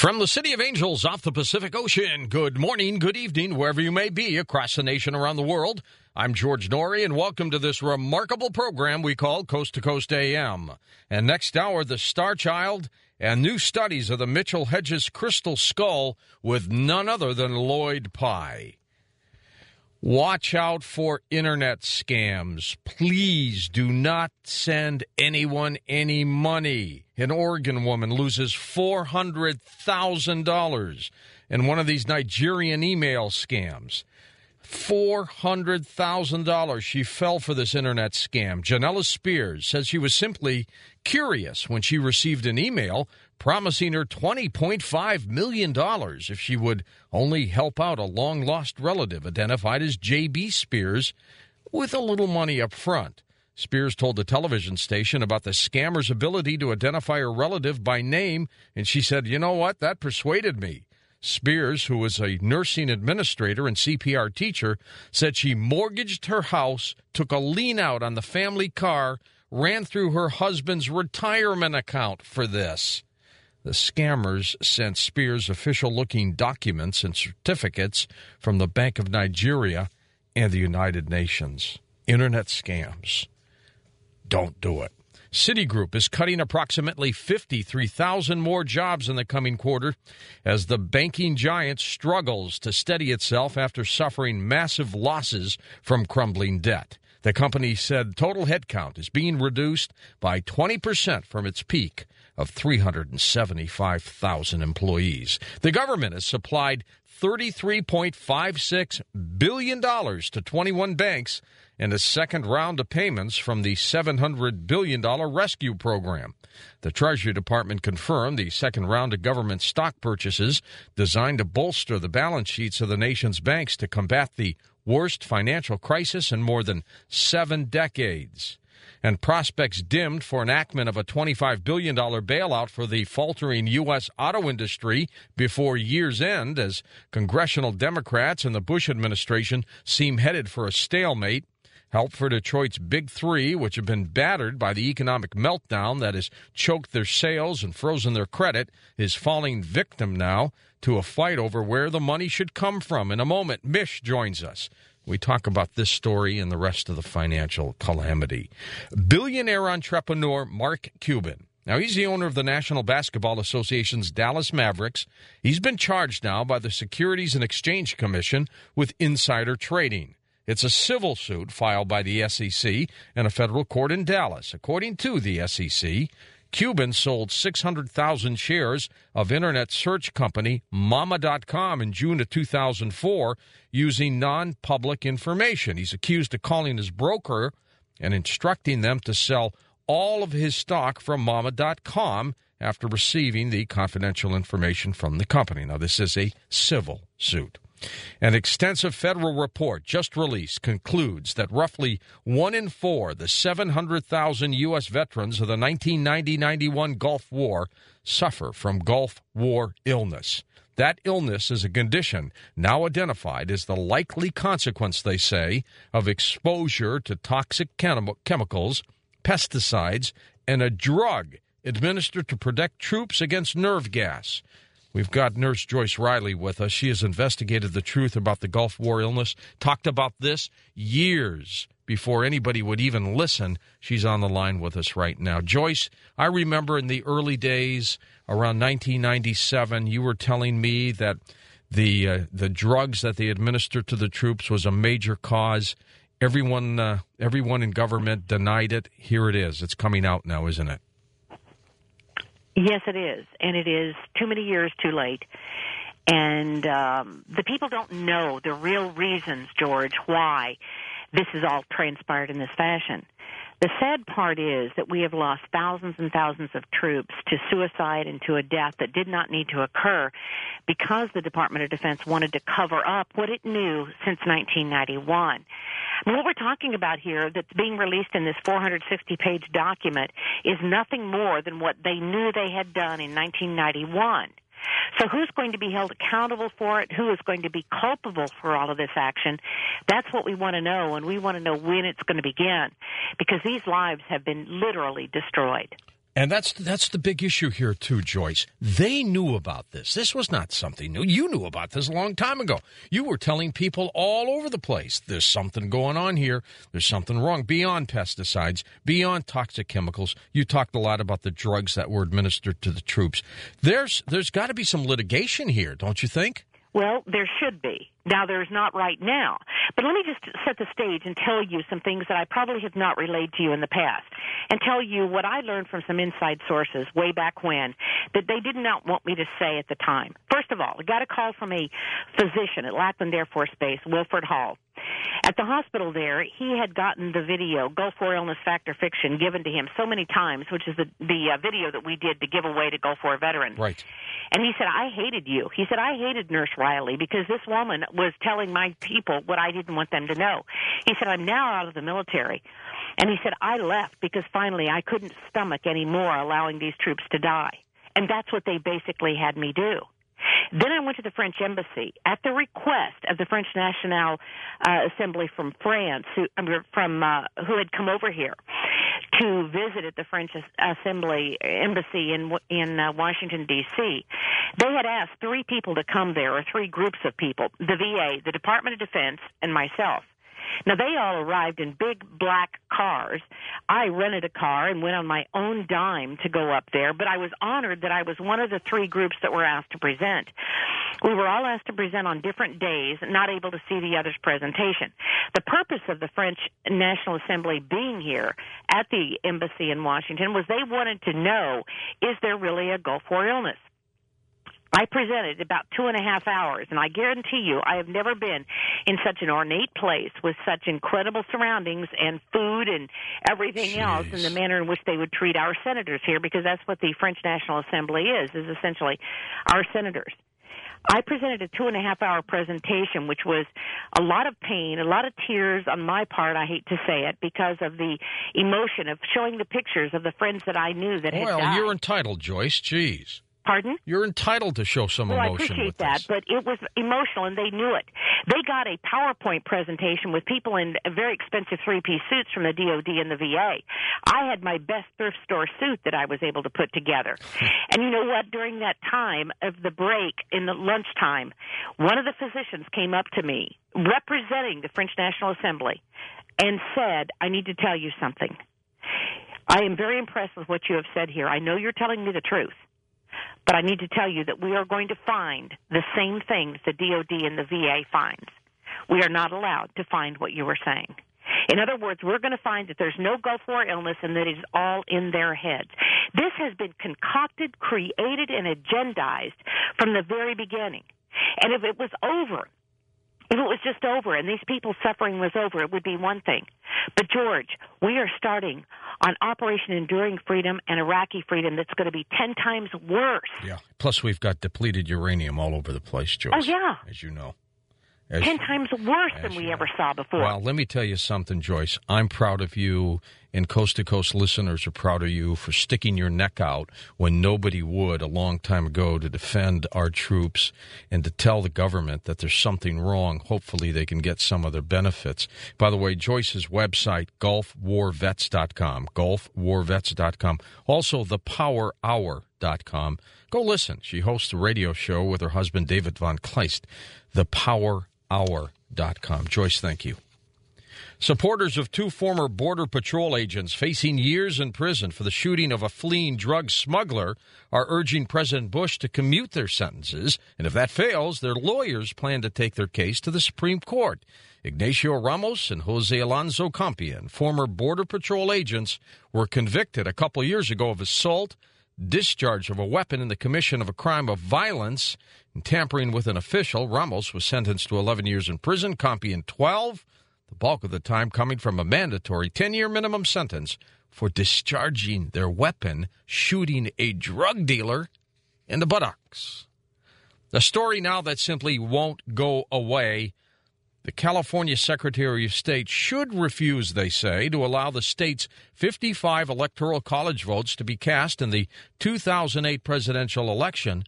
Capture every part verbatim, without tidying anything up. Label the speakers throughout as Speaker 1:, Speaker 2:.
Speaker 1: From the City of Angels off the Pacific Ocean, good morning, good evening, wherever you may be across the nation, around the world. I'm George Norrie, and welcome to this remarkable program we call Coast to Coast A M. And next hour, the Star Child and new studies of the Mitchell Hedges crystal skull with none other than Lloyd Pye. Watch out for internet scams. Please do not send anyone any money. An Oregon woman loses four hundred thousand dollars in one of these Nigerian email scams. four hundred thousand dollars. She fell for this internet scam. Janella Spears says she was simply curious when she received an email promising her twenty point five million dollars if she would only help out a long-lost relative identified as J B Spears with a little money up front. Spears told the television station about the scammer's ability to identify her relative by name, and she said, you know what, that persuaded me. Spears, who was a nursing administrator and C P R teacher, said she mortgaged her house, took a lien out on the family car, ran through her husband's retirement account for this. The scammers sent Spears official-looking documents and certificates from the Bank of Nigeria and the United Nations. Internet scams. Don't do it. Citigroup is cutting approximately fifty-three thousand more jobs in the coming quarter as the banking giant struggles to steady itself after suffering massive losses from crumbling debt. The company said total headcount is being reduced by twenty percent from its peak of three hundred seventy-five thousand employees. The government has supplied thirty-three point five six billion dollars to twenty-one banks and a second round of payments from the seven hundred billion dollars rescue program. The Treasury Department confirmed the second round of government stock purchases designed to bolster the balance sheets of the nation's banks to combat the worst financial crisis in more than seven decades. And prospects dimmed for enactment of a twenty-five billion dollars bailout for the faltering U S auto industry before year's end as congressional Democrats and the Bush administration seem headed for a stalemate. Help for Detroit's Big Three, which have been battered by the economic meltdown that has choked their sales and frozen their credit, is falling victim now to a fight over where the money should come from. In a moment, Mish joins us. We talk about this story and the rest of the financial calamity. Billionaire entrepreneur Mark Cuban. Now, he's the owner of the National Basketball Association's Dallas Mavericks. He's been charged now by the Securities and Exchange Commission with insider trading. It's a civil suit filed by the S E C in a federal court in Dallas. According to the S E C, Cuban sold six hundred thousand shares of internet search company Mama dot com in June of two thousand four using non-public information. He's accused of calling his broker and instructing them to sell all of his stock from Mama dot com after receiving the confidential information from the company. Now, this is a civil suit. An extensive federal report just released concludes that roughly one in four, the seven hundred thousand U S veterans of the nineteen ninety to ninety-one Gulf War, suffer from Gulf War illness. That illness is a condition now identified as the likely consequence, they say, of exposure to toxic chem- chemicals, pesticides, and a drug administered to protect troops against nerve gas. We've got Nurse Joyce Riley with us. She has investigated the truth about the Gulf War illness, talked about this years before anybody would even listen. She's on the line with us right now. Joyce, I remember in the early days, around nineteen ninety-seven, you were telling me that the uh, the drugs that they administered to the troops was a major cause. Everyone, uh, everyone in government denied it. Here it is. It's coming out now, isn't it?
Speaker 2: Yes, it is, and it is too many years too late. And um, the people don't know the real reasons, George, why this has all transpired in this fashion. The sad part is that we have lost thousands and thousands of troops to suicide and to a death that did not need to occur because the Department of Defense wanted to cover up what it knew since nineteen ninety-one. And what we're talking about here that's being released in this four hundred sixty page document is nothing more than what they knew they had done in nineteen ninety-one. So who's going to be held accountable for it? Who is going to be culpable for all of this action? That's what we want to know, and we want to know when it's going to begin, because these lives have been literally destroyed.
Speaker 1: And that's that's the big issue here, too, Joyce. They knew about this. This was not something new. You knew about this a long time ago. You were telling people all over the place, there's something going on here. There's something wrong beyond pesticides, beyond toxic chemicals. You talked a lot about the drugs that were administered to the troops. There's There's got to be some litigation here, don't you think?
Speaker 2: Well, there should be. Now, there's not right now. But let me just set the stage and tell you some things that I probably have not relayed to you in the past, and tell you what I learned from some inside sources way back when that they did not want me to say at the time. First of all, I got a call from a physician at Lackland Air Force Base, Wilford Hall. At the hospital there, he had gotten the video, Gulf War Illness Fact or Fiction, given to him so many times, which is the, the uh, video that we did to give away to Gulf War veterans.
Speaker 1: Right.
Speaker 2: And he said, I hated you. He said, I hated Nurse Riley because this woman was telling my people what I didn't want them to know. He said, I'm now out of the military. And he said, I left because finally I couldn't stomach anymore allowing these troops to die. And that's what they basically had me do. Then I went to the French embassy at the request of the French National uh, Assembly from France, who, from uh, who had come over here to visit at the French Assembly embassy in in uh, Washington D C They had asked three people to come there, or three groups of people: the V A, the Department of Defense, and myself. Now, they all arrived in big black cars. I rented a car and went on my own dime to go up there, but I was honored that I was one of the three groups that were asked to present. We were all asked to present on different days, not able to see the other's presentation. The purpose of the French National Assembly being here at the embassy in Washington was they wanted to know, is there really a Gulf War illness? I presented about two and a half hours, and I guarantee you I have never been in such an ornate place with such incredible surroundings and food and everything
Speaker 1: Jeez.
Speaker 2: else in the manner in which they would treat our senators here, because that's what the French National Assembly is, is essentially our senators. I presented a two and a half hour presentation, which was a lot of pain, a lot of tears on my part, I hate to say it, because of the emotion of showing the pictures of the friends that I knew that had
Speaker 1: well,
Speaker 2: died.
Speaker 1: Well, you're entitled, Joyce. Jeez.
Speaker 2: Pardon?
Speaker 1: You're entitled to show some
Speaker 2: well,
Speaker 1: emotion
Speaker 2: I appreciate
Speaker 1: with
Speaker 2: that,
Speaker 1: this.
Speaker 2: but it was emotional, and they knew it. They got a PowerPoint presentation with people in very expensive three-piece suits from the D O D and the V A. I had my best thrift store suit that I was able to put together. And you know what? During that time of the break, in the lunchtime, one of the physicians came up to me, representing the French National Assembly, and said, I need to tell you something. I am very impressed with what you have said here. I know you're telling me the truth. But I need to tell you that we are going to find the same things the D O D and the V A finds. We are not allowed to find what you were saying. In other words, we're going to find that there's no Gulf War illness and that it is all in their heads. This has been concocted, created, and agendized from the very beginning. And if it was over, if it was just over and these people's suffering was over, it would be one thing. But, George, we are starting on Operation Enduring Freedom and Iraqi Freedom that's going to be ten times worse.
Speaker 1: Yeah. Plus, we've got depleted uranium all over the place, Joyce.
Speaker 2: Oh, yeah.
Speaker 1: As you know. As
Speaker 2: ten
Speaker 1: you,
Speaker 2: times worse than we ever saw before.
Speaker 1: Well, let me tell you something, Joyce. I'm proud of you, and Coast to Coast listeners are proud of you for sticking your neck out when nobody would a long time ago to defend our troops and to tell the government that there's something wrong. Hopefully they can get some of their benefits. By the way, Joyce's website, gulf war vets dot com, gulf war vets dot com. Also, the power hour dot com. Go listen. She hosts a radio show with her husband, David Von Kleist, the power hour dot com. Joyce, thank you. Supporters of two former Border Patrol agents facing years in prison for the shooting of a fleeing drug smuggler are urging President Bush to commute their sentences, and if that fails, their lawyers plan to take their case to the Supreme Court. Ignacio Ramos and Jose Alonso Campion, former Border Patrol agents, were convicted a couple years ago of assault, discharge of a weapon in the commission of a crime of violence, and tampering with an official. Ramos was sentenced to eleven years in prison, Campion twelve, the bulk of the time coming from a mandatory ten-year minimum sentence for discharging their weapon, shooting a drug dealer in the buttocks. The story now that simply won't go away. The California Secretary of State should refuse, they say, to allow the state's fifty-five electoral college votes to be cast in the two thousand eight presidential election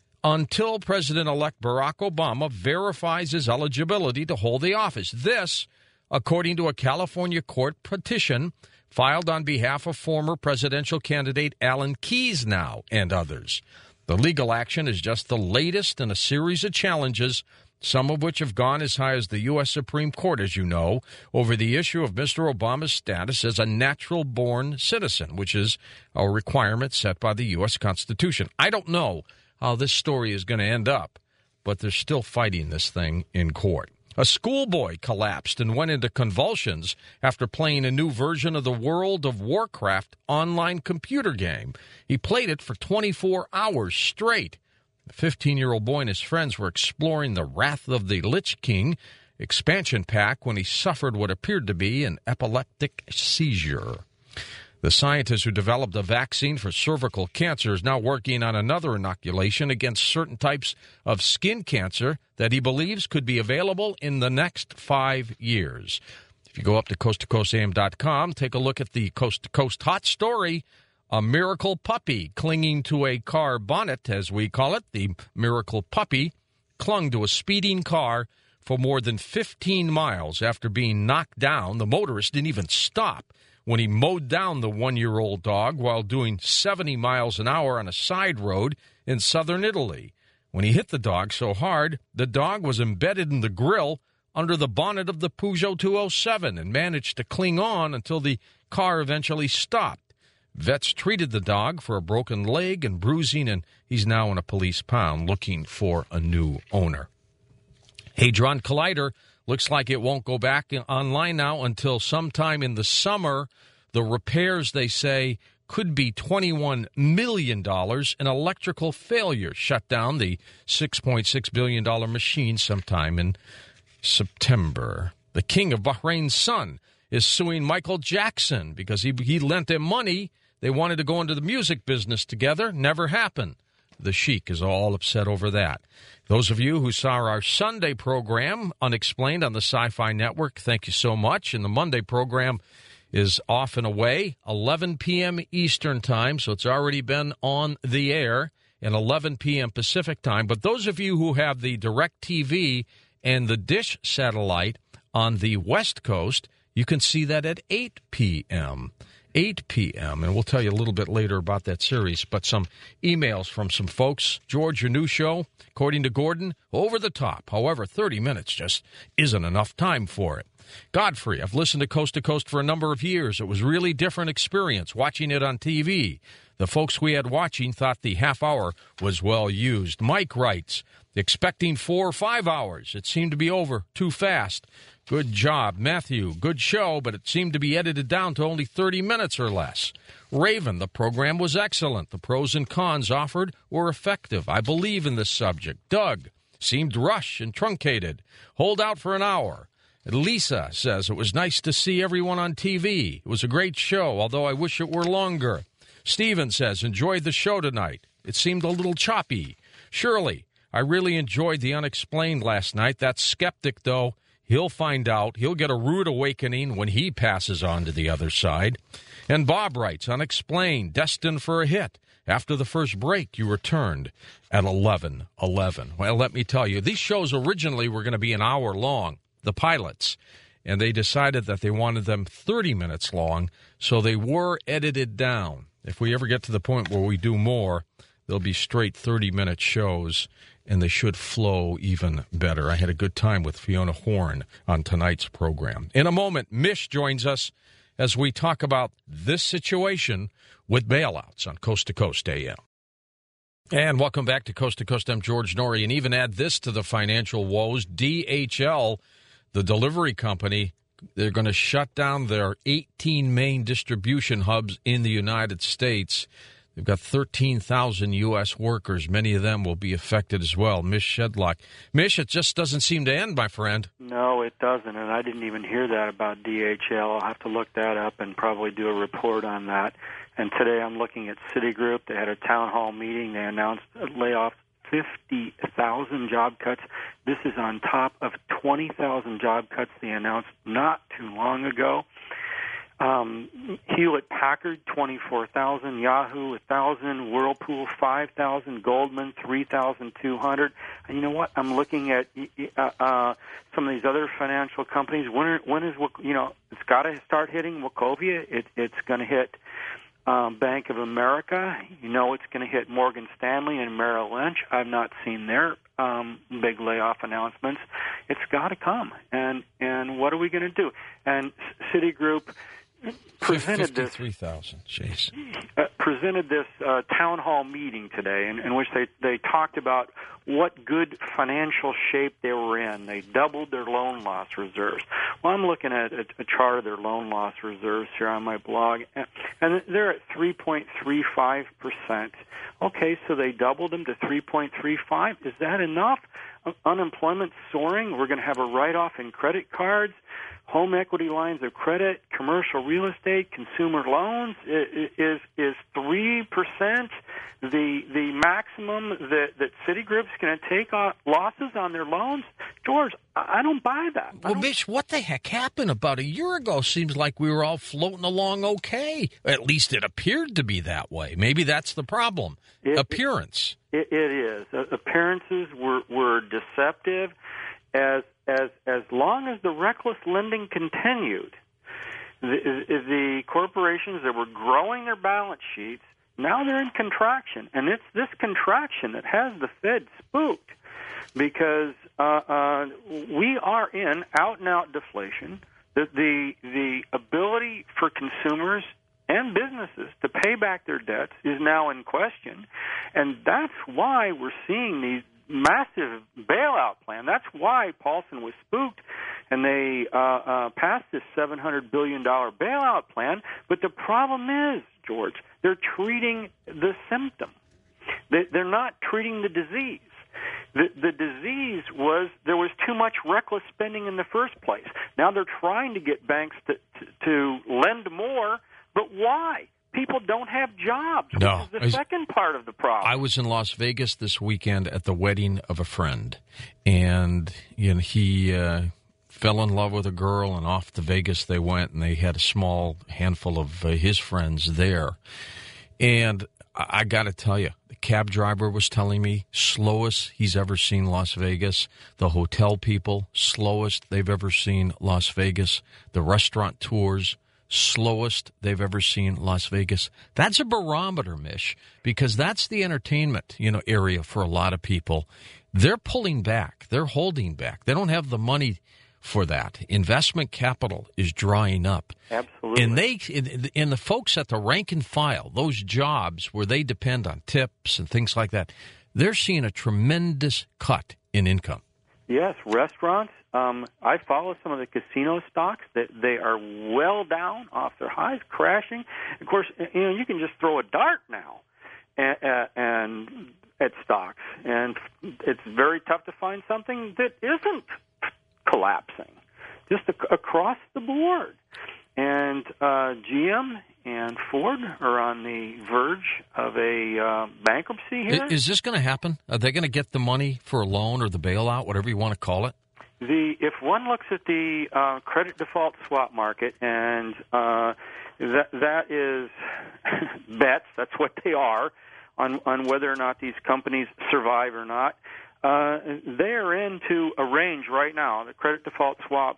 Speaker 1: until President-elect Barack Obama verifies his eligibility to hold the office. This, according to a California court petition filed on behalf of former presidential candidate Alan Keyes now and others. The legal action is just the latest in a series of challenges, some of which have gone as high as the U S Supreme Court, as you know, over the issue of Mister Obama's status as a natural-born citizen, which is a requirement set by the U S Constitution. I don't know how this story is going to end up, but they're still fighting this thing in court. A schoolboy collapsed and went into convulsions after playing a new version of the World of Warcraft online computer game. He played it for twenty-four hours straight. The fifteen-year-old boy and his friends were exploring the Wrath of the Lich King expansion pack when he suffered what appeared to be an epileptic seizure. The scientist who developed a vaccine for cervical cancer is now working on another inoculation against certain types of skin cancer that he believes could be available in the next five years. If you go up to coast to coast a m dot com, take a look at the Coast to Coast hot story, a miracle puppy clinging to a car bonnet, as we call it. The miracle puppy clung to a speeding car for more than fifteen miles after being knocked down. The motorist didn't even stop when he mowed down the one-year-old dog while doing seventy miles an hour on a side road in southern Italy. When he hit the dog so hard, the dog was embedded in the grill under the bonnet of the Peugeot two oh seven and managed to cling on until the car eventually stopped. Vets treated the dog for a broken leg and bruising, and he's now in a police pound looking for a new owner. Hadron Collider looks like it won't go back online now until sometime in the summer. The repairs, they say, could be twenty-one million dollars. An electrical failure shut down the six point six billion dollars machine sometime in September. The king of Bahrain's son is suing Michael Jackson because he, he lent him money. They wanted to go into the music business together. Never happened. The Sheik is all upset over that. Those of you who saw our Sunday program, Unexplained, on the Sci-Fi Network, thank you so much. And the Monday program is off and away, eleven p.m. Eastern Time, so it's already been on the air, and eleven p.m. Pacific Time. But those of you who have the DirecTV and the Dish satellite on the West Coast, you can see that at eight p.m. eight p.m., and we'll tell you a little bit later about that series, but some emails from some folks. George, your new show, according to Gordon, over the top. However, thirty minutes just isn't enough time for it. Godfrey, I've listened to Coast to Coast for a number of years. It was a really different experience watching it on T V. The folks we had watching thought the half hour was well used. Mike writes, expecting four or five hours. It seemed to be over too fast. Good job, Matthew. Good show, but it seemed to be edited down to only thirty minutes or less. Raven, the program was excellent. The pros and cons offered were effective. I believe in this subject. Doug, seemed rushed and truncated. Hold out for an hour. Lisa says it was nice to see everyone on T V. It was a great show, although I wish it were longer. Steven says, enjoyed the show tonight. It seemed a little choppy. Shirley, I really enjoyed the Unexplained last night. That skeptic, though, he'll find out. He'll get a rude awakening when he passes on to the other side. And Bob writes, Unexplained, destined for a hit. After the first break, you returned at eleven eleven. Well, let me tell you, these shows originally were going to be an hour long, the pilots, and they decided that they wanted them thirty minutes long, so they were edited down. If we ever get to the point where we do more, they'll be straight thirty-minute shows, and they should flow even better. I had a good time with Fiona Horn on tonight's program. In a moment, Mish joins us as we talk about this situation with bailouts on Coast to Coast A M. And welcome back to Coast to Coast. I'm George Norrie, and even add this to the financial woes. D H L, the delivery company, they're going to shut down their eighteen main distribution hubs in the United States. They've got thirteen thousand U S workers. Many of them will be affected as well. Mish Shedlock. Mish, it just doesn't seem to end, my friend.
Speaker 3: No, it doesn't, and I didn't even hear that about D H L. I'll have to look that up and probably do a report on that. And today I'm looking at Citigroup. They had a town hall meeting. They announced a layoff, fifty thousand job cuts. This is on top of twenty thousand job cuts they announced not too long ago. Um, Hewlett Packard, twenty-four thousand, Yahoo, one thousand, Whirlpool, five thousand, Goldman, three thousand two hundred. And you know what? I'm looking at uh, uh, some of these other financial companies. When, are, when is, you know, it's got to start hitting Wachovia. It, it's going to hit um, Bank of America. You know it's going to hit Morgan Stanley and Merrill Lynch. I've not seen their um, big layoff announcements. It's got to come. And, and what are we going to do? And Citigroup presented this
Speaker 1: fifty-three thousand. Jeez.
Speaker 3: Uh, presented this uh, town hall meeting today in, in which they, they talked about what good financial shape they were in. They doubled their loan loss reserves. Well, I'm looking at a, a chart of their loan loss reserves here on my blog, and, and they're at three point three five percent. Okay, so they doubled them to three point three five. Is that enough? Uh, unemployment soaring. We're going to have a write-off in credit cards. Home equity lines of credit, commercial real estate, consumer loans. Is is three percent the the maximum that that Citigroup's going to take losses on their loans? George, I don't buy that.
Speaker 1: Well, Mitch, what the heck happened about a year ago? Seems like we were all floating along okay. At least it appeared to be that way. Maybe that's the problem. It, Appearance.
Speaker 3: It, it is. Appearances were were deceptive. As as as long as the reckless lending continued, the, the corporations that were growing their balance sheets, now they're in contraction, and it's this contraction that has the Fed spooked, because uh, uh, we are in out and out deflation. The, the the ability for consumers and businesses to pay back their debts is now in question, and that's why we're seeing these massive bailout plan. That's why Paulson was spooked, and they uh, uh, passed this seven hundred billion dollars bailout plan. But the problem is, George, they're treating the symptom. They, they're not treating the disease. The, the disease was there was too much reckless spending in the first place. Now they're trying to get banks to, to, to lend more, but why? People don't have jobs, which
Speaker 1: no,
Speaker 3: is the
Speaker 1: I,
Speaker 3: second part of the problem.
Speaker 1: I was in Las Vegas this weekend at the wedding of a friend, and you know, he uh, fell in love with a girl, and off to Vegas they went, and they had a small handful of uh, his friends there. And I, I got to tell you, the cab driver was telling me, slowest he's ever seen Las Vegas. The hotel people, slowest they've ever seen Las Vegas. The restaurant tours, slowest they've ever seen Las Vegas. That's a barometer, Mish, because that's the entertainment, you know, area for a lot of people. They're pulling back. They're holding back. They don't have the money for that. Investment capital is drying up.
Speaker 3: Absolutely.
Speaker 1: And they, and the folks at the rank and file, those jobs where they depend on tips and things like that, they're seeing a tremendous cut in income.
Speaker 3: Yes, restaurants. Um, I follow some of the casino stocks that they are well down off their highs, crashing. Of course, you know, you can just throw a dart now and, uh, and at stocks, and it's very tough to find something that isn't collapsing, just ac- across the board. And uh, G M and Ford are on the verge of a uh, bankruptcy here.
Speaker 1: Is this going to happen? Are they going to get the money for a loan or the bailout, whatever you want to call it?
Speaker 3: The if one looks at the uh, credit default swap market, and uh, that that is bets, that's what they are, on on whether or not these companies survive or not. Uh, they are into a range right now, the credit default swaps,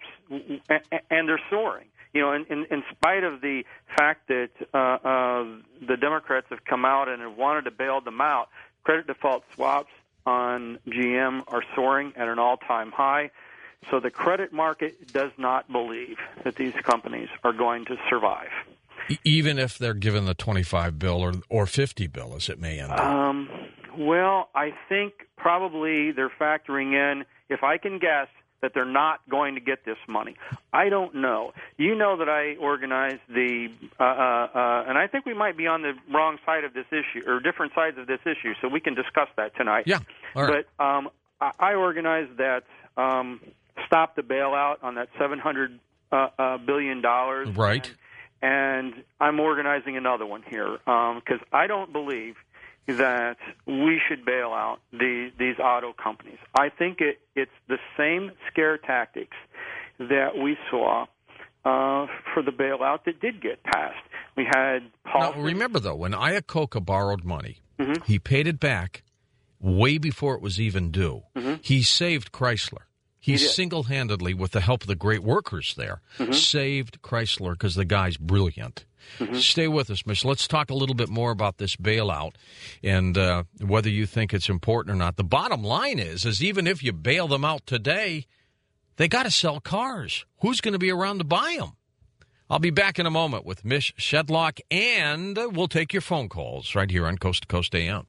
Speaker 3: and they're soaring. You know, in, in, in spite of the fact that uh, uh, the Democrats have come out and have wanted to bail them out, credit default swaps on G M are soaring at an all-time high. So the credit market does not believe that these companies are going to survive.
Speaker 1: Even if they're given the twenty-five bill or, or fifty bill, as it may end up?
Speaker 3: Um, well, I think probably they're factoring in, if I can guess, that they're not going to get this money. I don't know. You know that I organized the, uh, uh, uh, and I think we might be on the wrong side of this issue, or different sides of this issue, so we can discuss that tonight.
Speaker 1: Yeah, all right.
Speaker 3: But um, I organized that um, stop the bailout on that seven hundred uh, uh, billion dollars.
Speaker 1: Right.
Speaker 3: And, and I'm organizing another one here because um, I don't believe that we should bail out the, these auto companies. I think it, it's the same scare tactics that we saw uh, for the bailout that did get passed. We had
Speaker 1: Now, remember, though, when Iacocca borrowed money,
Speaker 3: mm-hmm.
Speaker 1: he paid it back way before it was even due.
Speaker 3: Mm-hmm.
Speaker 1: He saved Chrysler. He,
Speaker 3: he
Speaker 1: single-handedly, with the help of the great workers there,
Speaker 3: mm-hmm.
Speaker 1: saved Chrysler because the guy's brilliant. Mm-hmm. Stay with us, Mitch. Let's talk a little bit more about this bailout and uh, whether you think it's important or not. The bottom line is, is even if you bail them out today, they got to sell cars. Who's going to be around to buy them? I'll be back in a moment with Mitch Shedlock, and we'll take your phone calls right here on Coast to Coast A M.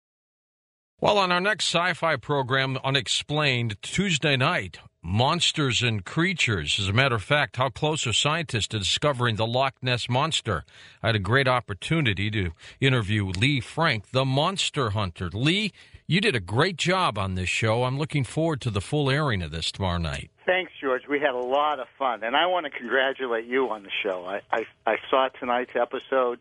Speaker 1: Well, on our next sci-fi program, Unexplained, Tuesday night, monsters and creatures. As a matter of fact, how close are scientists to discovering the Loch Ness Monster? I had a great opportunity to interview Lee Frank, the monster hunter. Lee, you did a great job on this show. I'm looking forward to the full airing of this tomorrow night.
Speaker 4: Thanks, George. We had a lot of fun, and I want to congratulate you on the show. I, I, I saw tonight's episode.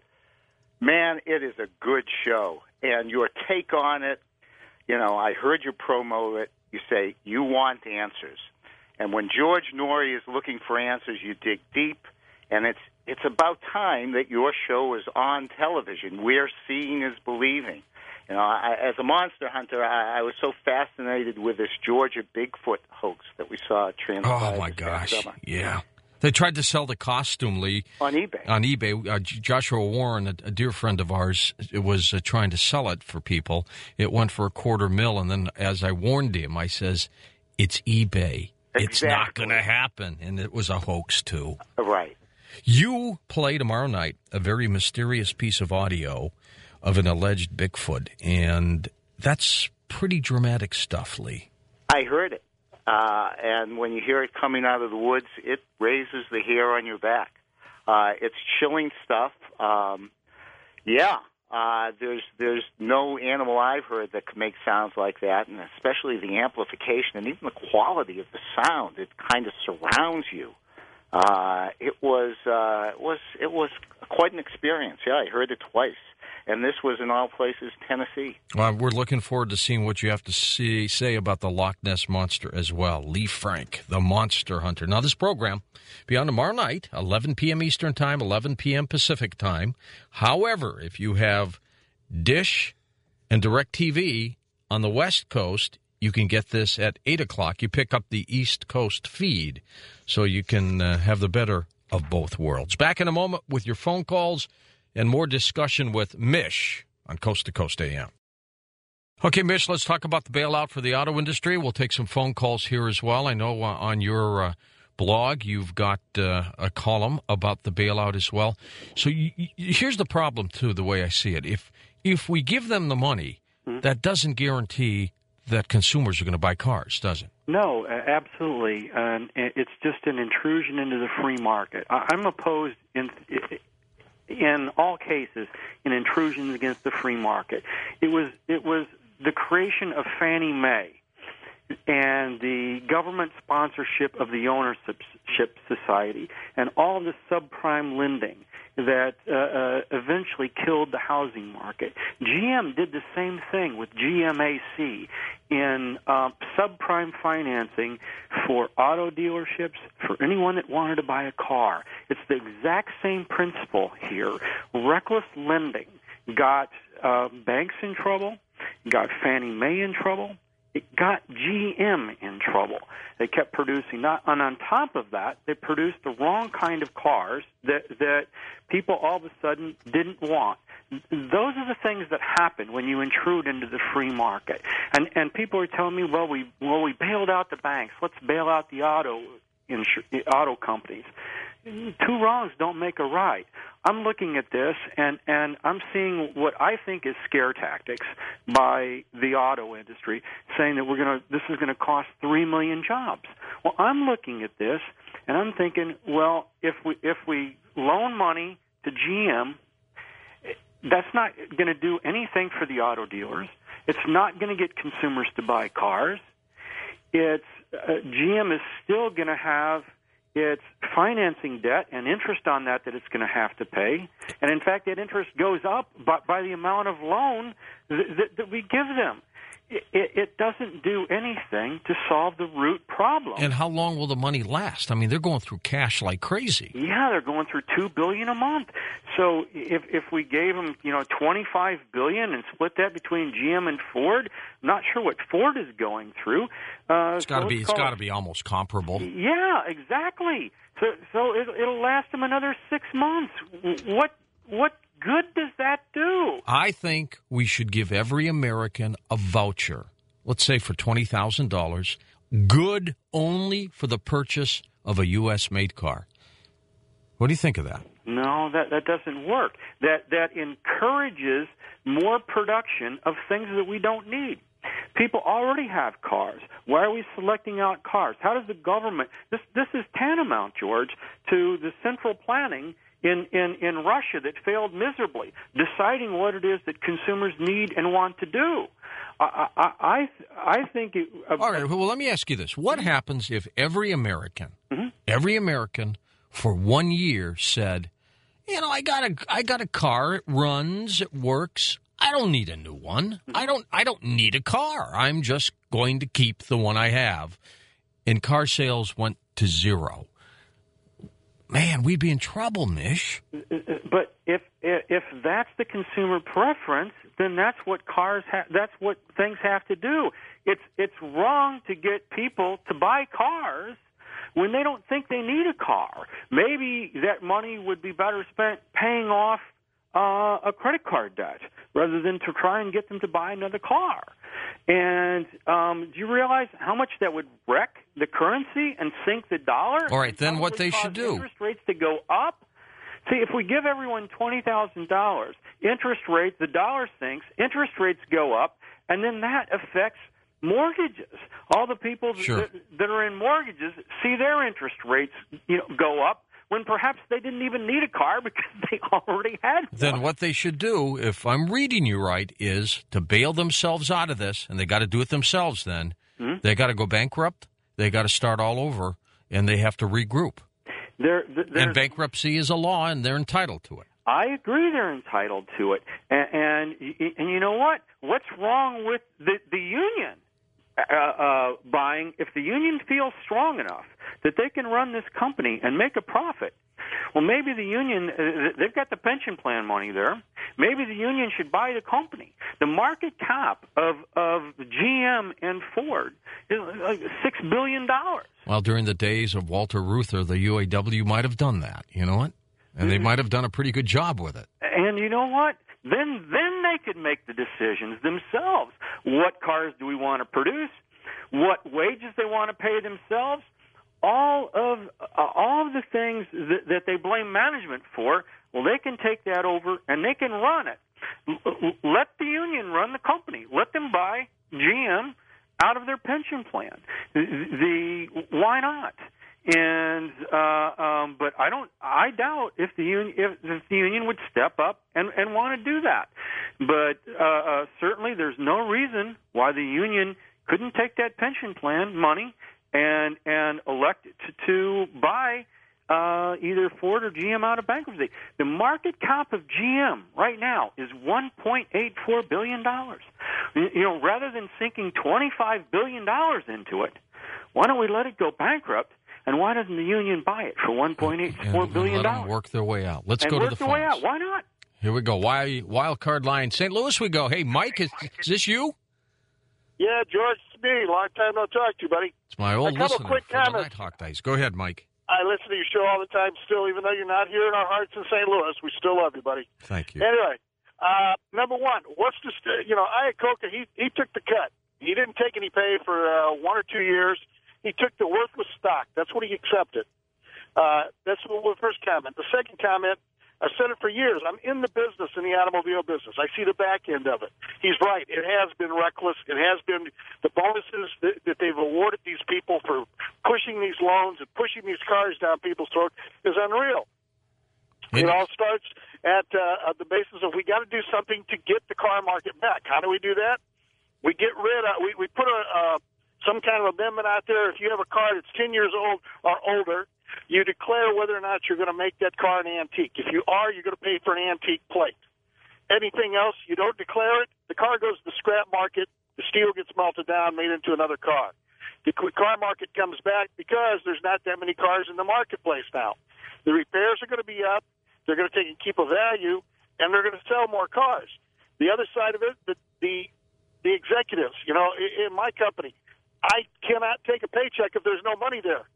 Speaker 4: Man, it is a good show, and your take on it, you know, I heard you promo it. You say you want answers. And when George Noory is looking for answers, you dig deep, and it's it's about time that your show is on television. We're seeing is believing. You know, I, as a monster hunter, I, I was so fascinated with this Georgia Bigfoot hoax that we saw transpire.
Speaker 1: Oh, my gosh. Yeah. They tried to sell the costume, Lee.
Speaker 4: On eBay.
Speaker 1: On eBay. Uh, Joshua Warren, a, a dear friend of ours, was uh, trying to sell it for people. It went for a quarter mil, and then as I warned him, I says, it's eBay.
Speaker 4: Exactly.
Speaker 1: It's not going to happen. And it was a hoax, too.
Speaker 4: Right.
Speaker 1: You play tomorrow night a very mysterious piece of audio of an alleged Bigfoot, and that's pretty dramatic stuff, Lee.
Speaker 4: I heard it. Uh, and when you hear it coming out of the woods, it raises the hair on your back. Uh, it's chilling stuff. Um, yeah, uh, there's there's no animal I've heard that can make sounds like that, and especially the amplification and even the quality of the sound. It kind of surrounds you. Uh, it was uh, it was it was quite an experience. Yeah, I heard it twice. And this was, in all places, Tennessee.
Speaker 1: Well, we're looking forward to seeing what you have to see, say about the Loch Ness Monster as well. Lee Frank, the monster hunter. Now, this program will be on tomorrow night, eleven p.m. Eastern Time, eleven p.m. Pacific Time. However, if you have Dish and DirecTV on the West Coast, you can get this at eight o'clock. You pick up the East Coast feed, so you can uh, have the better of both worlds. Back in a moment with your phone calls and more discussion with Mish on Coast to Coast A M. Okay, Mish, let's talk about the bailout for the auto industry. We'll take some phone calls here as well. I know uh, on your uh, blog you've got uh, a column about the bailout as well. So you, you, here's the problem, too, the way I see it. If, if we give them the money, mm-hmm. that doesn't guarantee that consumers are going to buy cars, does it?
Speaker 3: No, absolutely. Uh, it's just an intrusion into the free market. I'm opposed in... in all cases, in intrusions against the free market. It was it was the creation of Fannie Mae and the government sponsorship of the Ownership Society and all the subprime lending that uh, uh, eventually killed the housing market. G M did the same thing with G M A C in uh, subprime financing for auto dealerships, for anyone that wanted to buy a car. It's the exact same principle here. Reckless lending got uh, banks in trouble, got Fannie Mae in trouble, it got G M in trouble. They kept producing not, and on top of that, they produced the wrong kind of cars that that people all of a sudden didn't want. Those are the things that happen when you intrude into the free market. And and people are telling me, well, we well we bailed out the banks. Let's bail out the auto insur- auto companies. Two wrongs don't make a right. I'm looking at this, and, and I'm seeing what I think is scare tactics by the auto industry, saying that we're going to this is going to cost three million jobs. Well, I'm looking at this, and I'm thinking, well, if we if we loan money to G M, that's not going to do anything for the auto dealers. It's not going to get consumers to buy cars. It's uh, G M is still going to have its financing debt and interest on that that it's going to have to pay. And, in fact, that interest goes up by, by the amount of loan that, that, that we give them. it, it doesn't do anything to solve the root problem.
Speaker 1: And how long will the money last? I mean, they're going through cash like crazy.
Speaker 3: Yeah, they're going through two billion dollars a month. So if if we gave them, you know, twenty-five billion dollars and split that between G M and Ford, I'm not sure what Ford is going through. Uh,
Speaker 1: it's got to
Speaker 3: so
Speaker 1: be. It's got to be almost comparable.
Speaker 3: Yeah, exactly. So so it, it'll last them another six months. What what good does that do?
Speaker 1: I think we should give every American a voucher, let's say for twenty thousand dollars, good only for the purchase of a U S made car. What do you think of that?
Speaker 3: No, that, that doesn't work. That that encourages more production of things that we don't need. People already have cars. Why are we selecting out cars? How does the government – this this is tantamount, George, to the central planning in, in, in Russia that failed miserably, deciding what it is that consumers need and want to do. I I, I, I think it, uh, –
Speaker 1: All right, well, let me ask you this. What happens if every American,
Speaker 3: mm-hmm.
Speaker 1: every American for one year said, you know, I got a, I got a car, it runs, it works, I don't need a new one. I don't I don't need a car. I'm just going to keep the one I have. And car sales went to zero. Man, we'd be in trouble, Mish.
Speaker 3: But if if that's the consumer preference, then that's what cars ha- that's what things have to do. It's it's wrong to get people to buy cars when they don't think they need a car. Maybe that money would be better spent paying off Uh, a credit card debt rather than to try and get them to buy another car. And um, do you realize how much that would wreck the currency and sink the dollar?
Speaker 1: All right, then what they should do.
Speaker 3: Interest rates to go up. See, if we give everyone twenty thousand dollars, interest rates, the dollar sinks, interest rates go up, and then that affects mortgages. All the people
Speaker 1: sure.
Speaker 3: that, that are in mortgages see their interest rates, you know, go up, when perhaps they didn't even need a car because they already had one.
Speaker 1: Then what they should do, if I'm reading you right, is to bail themselves out of this, and they got to do it themselves then. Mm-hmm. They got to go bankrupt, they got to start all over, and they have to regroup.
Speaker 3: There,
Speaker 1: and bankruptcy is a law, and they're entitled to it.
Speaker 3: I agree they're entitled to it. And, and, and you know what? What's wrong with the, the union uh, uh, buying if the union feels strong enough that they can run this company and make a profit? Well, maybe the union, uh, they've got the pension plan money there. Maybe the union should buy the company. The market cap of, of G M and Ford is like six billion dollars.
Speaker 1: Well, during the days of Walter Reuther, the U A W might have done that. You know what? And they might have done a pretty good job with it.
Speaker 3: And you know what? Then then they could make the decisions themselves. What cars do we want to produce? What wages they want to pay themselves? All of uh, all of the things that, that they blame management for, well, they can take that over and they can run it. L- let the union run the company. Let them buy G M out of their pension plan. The, the why not? And uh, um, but I don't. I doubt if the union if, if the union would step up and, and want to do that. But uh, uh, certainly, there's no reason why the union couldn't take that pension plan money and and elect to, to buy uh, either Ford or G M out of bankruptcy. The market cap of G M right now is one point eight four billion dollars. You know, rather than sinking twenty-five billion dollars into it, why don't we let it go bankrupt? And why doesn't the union buy it for one point eight four billion dollars?
Speaker 1: Let them work their way out. Let's
Speaker 3: and
Speaker 1: go
Speaker 3: work
Speaker 1: to the
Speaker 3: their way
Speaker 1: phones.
Speaker 3: out. Why not?
Speaker 1: Here we go. Wild, wild card line. Saint Louis we go. Hey, Mike, is, is this you?
Speaker 5: Yeah, George, it's me. Long time no talk to you, buddy.
Speaker 1: It's my old
Speaker 5: a couple
Speaker 1: listener
Speaker 5: quick
Speaker 1: for the
Speaker 5: comments.
Speaker 1: Nighthawk Dice. Go ahead, Mike.
Speaker 5: I listen to your show all the time still, even though you're not here in our hearts in Saint Louis. We still love you, buddy.
Speaker 1: Thank you.
Speaker 5: Anyway, uh, number one, what's the, st- you know, Iacocca, he, he took the cut. He didn't take any pay for uh, one or two years. He took the worthless stock. That's what he accepted. Uh, that's the first comment. The second comment, I've said it for years. I'm in the business, in the automobile business. I see the back end of it. He's right. It has been reckless. It has been the bonuses that, that they've awarded these people for pushing these loans and pushing these cars down people's throats is unreal. It, it all starts at, uh, at the basis of we got to do something to get the car market back. How do we do that? We get rid of, we, we put a, uh, some kind of amendment out there. If you have a car that's ten years old or older, you declare whether or not you're going to make that car an antique. If you are, you're going to pay for an antique plate. Anything else, you don't declare it, the car goes to the scrap market the steel gets melted down, made into another car. The car market comes back because there's not that many cars in the marketplace now. The repairs are going to be up. They're going to take and keep a value, and they're going to sell more cars. The other side of it, the the, the executives, you know, in, in my company, I cannot take a paycheck if there's no money there.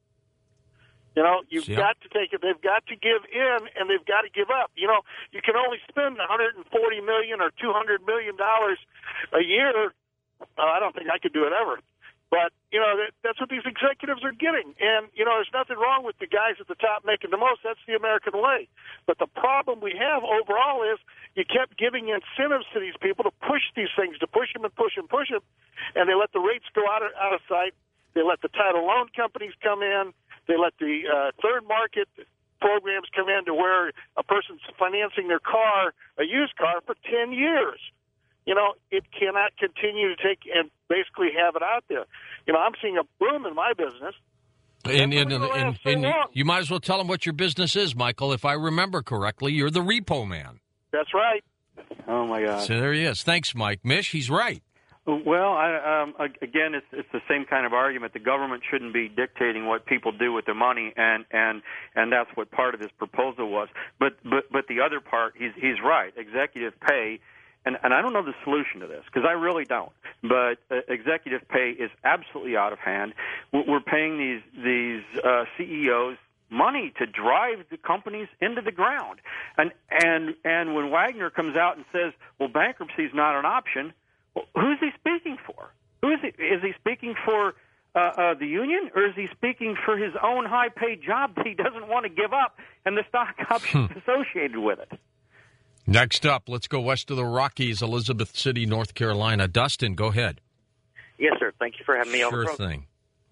Speaker 5: You know, you've yeah. got to take it. They've got to give in, and they've got to give up. You know, you can only spend one hundred forty million dollars or two hundred million dollars a year. Uh, I don't think I could do it ever. But, you know, that, that's what these executives are getting. And, you know, there's nothing wrong with the guys at the top making the most. That's the American way. But the problem we have overall is you kept giving incentives to these people to push these things, to push them and push them, push them, and they let the rates go out of, out of sight. They let the title loan companies come in. They let the uh, third market programs come in to where a person's financing their car, a used car, for ten years. You know, it cannot continue to take and basically have it out there. You know, I'm seeing a boom in my business.
Speaker 1: And, and, and, and, and you might as well tell them what your business is, Michael. If I remember correctly, you're the repo man.
Speaker 5: That's right.
Speaker 3: Oh, my God.
Speaker 1: So there he is. Thanks, Mike. Mish, he's right.
Speaker 3: Well, I, um, again, it's, it's the same kind of argument. The government shouldn't be dictating what people do with their money, and, and, and that's what part of this proposal was. But but but the other part, he's he's right. Executive pay, and, and I don't know the solution to this because I really don't. But uh, executive pay is absolutely out of hand. We're paying these these uh, C E Os money to drive the companies into the ground, and and and when Wagner comes out and says, "Well, bankruptcy is not an option." Well, who's he speaking for? Who is he? Is he speaking for uh, uh, the union, or is he speaking for his own high-paid job that he doesn't want to give up and the stock options associated with it?
Speaker 1: Next up, let's go west of the Rockies, Elizabeth City, North Carolina. Dustin, go ahead.
Speaker 6: Yes, sir. Thank you for having me
Speaker 1: sure
Speaker 6: on the program.
Speaker 1: Sure thing.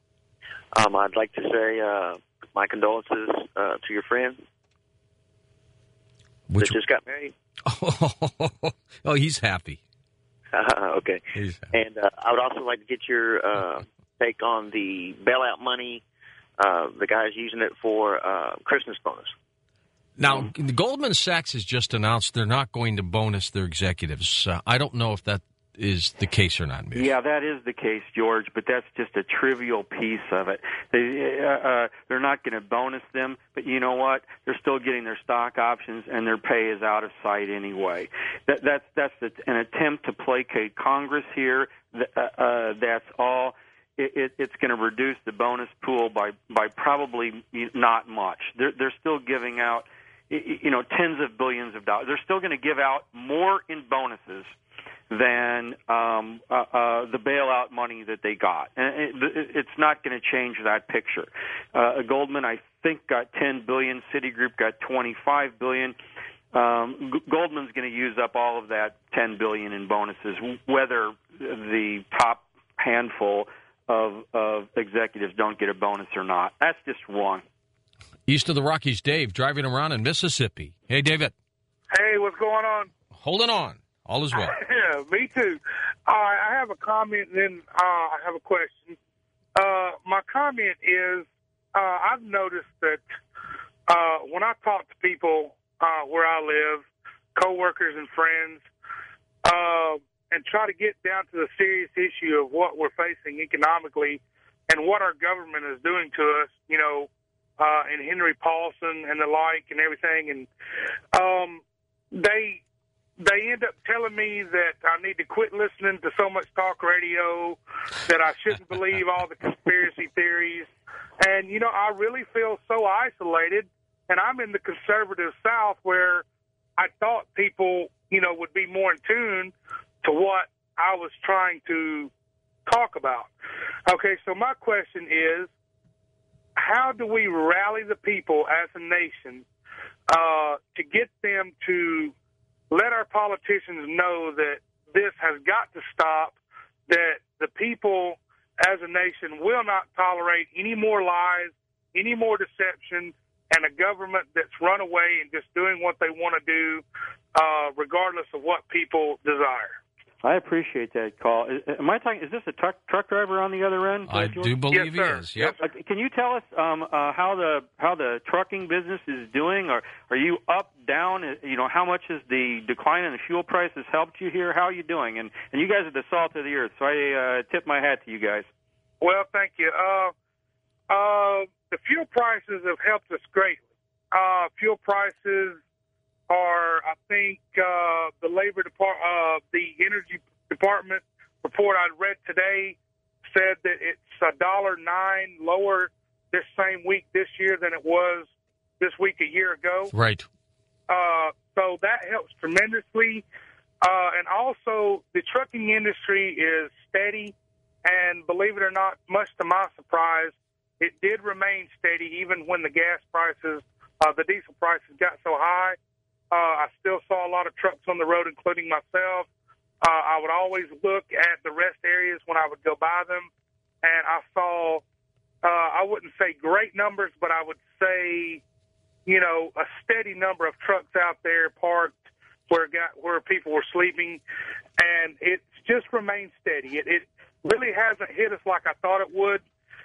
Speaker 6: Um, I'd like to say uh, my condolences uh, to your friend
Speaker 1: Which...
Speaker 6: that just got married.
Speaker 1: Oh, he's happy.
Speaker 6: Uh, okay.
Speaker 1: He's
Speaker 6: and uh, I would also like to get your uh, take on the bailout money. Uh, the guy's using it for uh, Christmas bonus.
Speaker 1: Now, mm-hmm. Goldman Sachs has just announced they're not going to bonus their executives. Uh, I don't know if that is the case or not. Maybe.
Speaker 3: Yeah, that is the case, George, but that's just a trivial piece of it. They, uh, uh, they're not going to bonus them, but you know what? They're still getting their stock options, and their pay is out of sight anyway. That, that's that's the, an attempt to placate Congress here. Uh, uh, that's all. It, it, it's going to reduce the bonus pool by, by probably not much. They're, they're still giving out, you know, tens of billions of dollars. They're still going to give out more in bonuses than um, uh, uh, the bailout money that they got. And it, it's not going to change that picture. Uh, Goldman, I think, got ten billion dollars. Citigroup got twenty-five billion dollars. Um, G- Goldman's going to use up all of that ten billion dollars in bonuses, whether the top handful of, of executives don't get a bonus or not. That's just wrong.
Speaker 1: East of the Rockies, Dave, driving around in Mississippi. Hey, David.
Speaker 7: Hey, what's going on?
Speaker 1: Holding on. All is well.
Speaker 7: Yeah, me too. Uh, I have a comment, and then uh, I have a question. Uh, my comment is uh, I've noticed that uh, when I talk to people uh, where I live, coworkers and friends, uh, and try to get down to the serious issue of what we're facing economically and what our government is doing to us, you know, uh, and Henry Paulson and the like and everything, and um, they... They end up telling me that I need to quit listening to so much talk radio, that I shouldn't believe all the conspiracy theories. And, you know, I really feel so isolated, and I'm in the conservative South where I thought people, you know, would be more in tune to what I was trying to talk about. Okay, so my question is, how do we rally the people as a nation uh, to get them to let our politicians know that this has got to stop, that the people as a nation will not tolerate any more lies, any more deception, and a government that's run away and just doing what they want to do, uh, regardless of what people desire?
Speaker 3: I appreciate that call. Is, am I talking? Is this a truck truck driver on the other end?
Speaker 1: I
Speaker 3: George?
Speaker 1: do believe
Speaker 7: Yes,
Speaker 1: he
Speaker 7: sir.
Speaker 1: is. Yep.
Speaker 3: Uh, can you tell us um, uh, how the how the trucking business is doing? Or are you up, down? You know, how much has the decline in the fuel prices helped you here? How are you doing? And and you guys are the salt of the earth, so I uh, tip my hat to you guys.
Speaker 7: Well, thank you. Uh, uh, the fuel prices have helped us greatly. Uh, fuel prices are, I think, uh, the labor depart, uh, the energy department report I read today said that it's a dollar nine lower this same week this year than it was this week a year ago.
Speaker 1: Right.
Speaker 7: Uh, so that helps tremendously. Uh, and also, the trucking industry is steady, and believe it or not, much to my surprise, it did remain steady even when the gas prices, uh, the diesel prices got so high. Uh, I still saw a lot of trucks on the road, including myself. Uh, I would always look at the rest areas when I would go by them, and I saw, uh, I wouldn't say great numbers, but I would say, you know, a steady number of trucks out there parked where got, where people were sleeping, and it's just remained steady. It, it really hasn't hit us like I thought it would.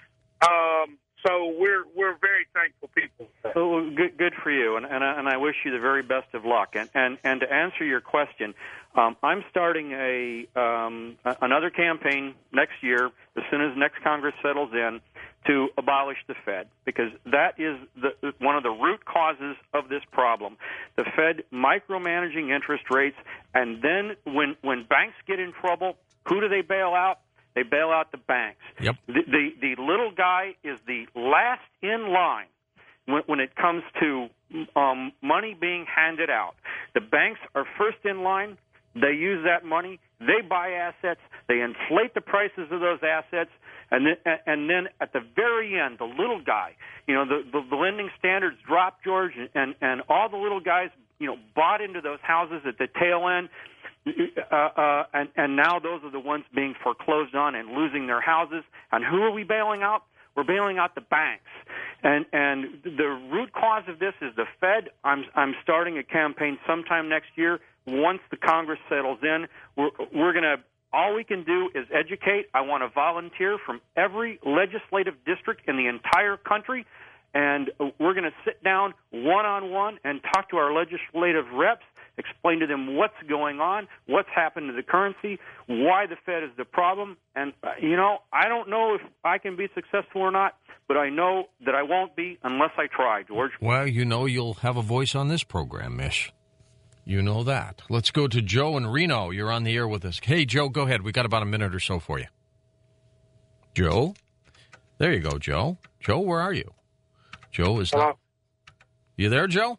Speaker 7: Um, so we're we're very thankful people.
Speaker 3: Oh, good, good for you, and and I, and I wish you the very best of luck. And and, and to answer your question, um, I'm starting a um, another campaign next year, as soon as next Congress settles in, to abolish the Fed, because that is the, one of the root causes of this problem. The Fed micromanaging interest rates, and then when when banks get in trouble, who do they bail out? They bail out the banks.
Speaker 1: Yep.
Speaker 3: The, the the little guy is the last in line when, when it comes to um, money being handed out. The banks are first in line. They use that money. They buy assets. They inflate the prices of those assets. And then, and then at the very end, the little guy, you know, the, the, the lending standards drop, George, and, and all the little guys, you know, bought into those houses at the tail end. Uh, uh, and, and now those are the ones being foreclosed on and losing their houses. And who are we bailing out? We're bailing out the banks. And and the root cause of this is the Fed. I'm I'm starting a campaign sometime next year. Once the Congress settles in, we're we're going to, all we can do is educate. I want to volunteer from every legislative district in the entire country. And we're going to sit down one-on-one and talk to our legislative reps, explain to them what's going on, what's happened to the currency, why the Fed is the problem. And, uh, you know, I don't know if I can be successful or not, but I know that I won't be unless I try, George.
Speaker 1: Well, you know you'll have a voice on this program, Mish. You know that. Let's go to Joe in Reno. You're on the air with us. Hey, Joe, go ahead. We got about a minute or so for you. Joe? There you go, Joe. Joe, where are you? Joe is
Speaker 7: Hello?
Speaker 1: not. You there, Joe?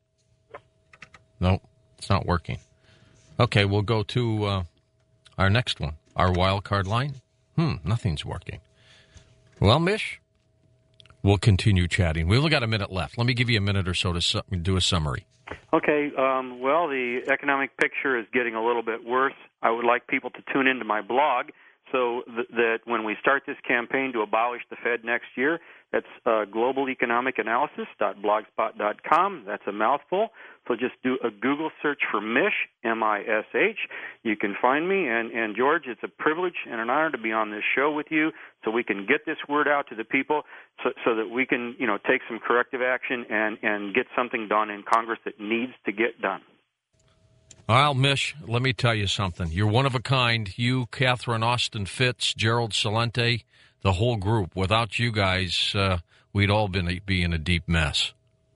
Speaker 1: No, it's not working. Okay, we'll go to uh, our next one, our wild card line. Hmm, nothing's working. Well, Mish, we'll continue chatting. We've only got a minute left. Let me give you a minute or so to su- do a summary.
Speaker 3: Okay, um, well, the economic picture is getting a little bit worse. I would like people to tune into my blog so th- that when we start this campaign to abolish the Fed next year, that's uh, global economic analysis dot blogspot dot com. That's a mouthful. So just do a Google search for Mish, M I S H. You can find me. And, and, George, it's a privilege and an honor to be on this show with you so we can get this word out to the people so, so that we can, you know, take some corrective action and, and get something done in Congress that needs to get done.
Speaker 1: Well, Mish, let me tell you something. You're one of a kind. You, Catherine Austin Fitz, Gerald Celente, the whole group. Without you guys, uh, we'd all been, be in a deep mess.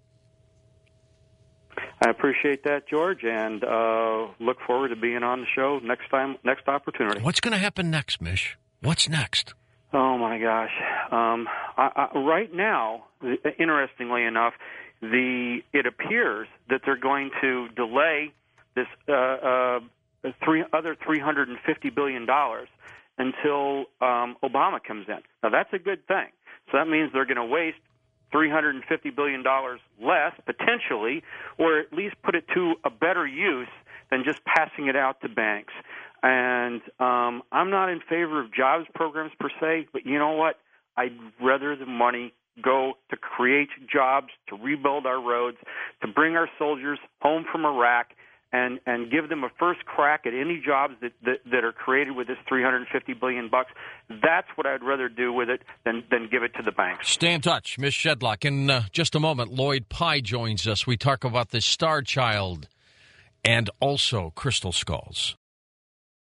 Speaker 3: I appreciate that, George, and uh, look forward to being on the show next time, next opportunity.
Speaker 1: What's going to happen next, Mish? What's next?
Speaker 3: Oh, my gosh. Um, I, I, right now, interestingly enough, the it appears that they're going to delay this uh, uh, three, other three hundred fifty billion dollars until um, Obama comes in. Now, that's a good thing. So that means they're going to waste three hundred fifty billion dollars less, potentially, or at least put it to a better use than just passing it out to banks. And um, I'm not in favor of jobs programs per se, but you know what? I'd rather the money go to create jobs, to rebuild our roads, to bring our soldiers home from Iraq, and and give them a first crack at any jobs that that, that are created with this three hundred fifty billion bucks. That's what I'd rather do with it than than give it to the banks.
Speaker 1: Stay in touch, Miz Shedlock. In uh, just a moment, Lloyd Pye joins us. We talk about the Star Child and also Crystal Skulls.